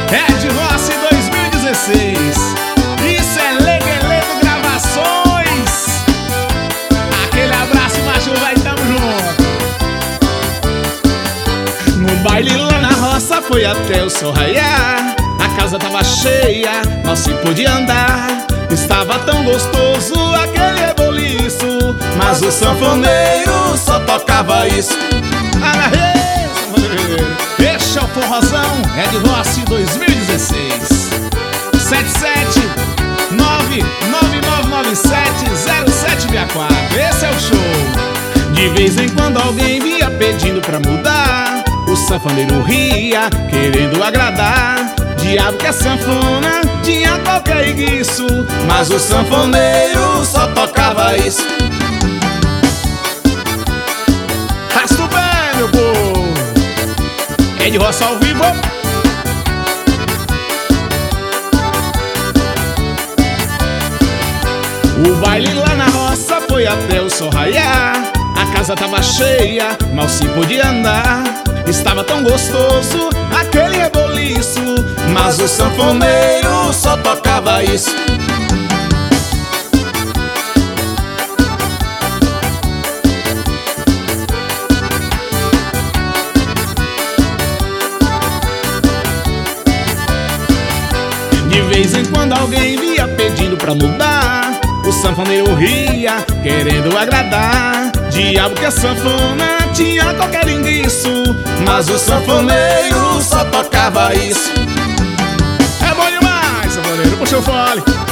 Ed Rossi 2016. Isso é Legueleto Gravações. Aquele abraço, macho, vai, tamo junto. No baile lá na roça foi até o sol raiar. A casa tava cheia, não se podia andar. Estava tão gostoso aquele reboliço, mas o sanfoneiro só tocava isso. Agarrei, sanfoneiro. Este é o forrozão, Ed Rossi 2016. 77999970764. Esse é o show. De vez em quando alguém via pedindo pra mudar. O sanfoneiro ria, querendo agradar. Diabo que a sanfona tinha qualquer reguiço, mas o sanfoneiro só tocava isso. Rasta o pé, meu povo. Ed Rossi ao vivo. O baile lá na roça foi até o sol raiar. A casa tava cheia, mal se podia andar. Estava tão gostoso aquele reboliço, mas o sanfoneiro só tocava isso. De vez em quando alguém via pedindo pra mudar. O sanfoneiro ria, querendo agradar. Diabo que a sanfona tinha qualquer linguiço, mas o sanfoneiro só tocava isso. É bom demais, sanfoneiro, puxa o fole.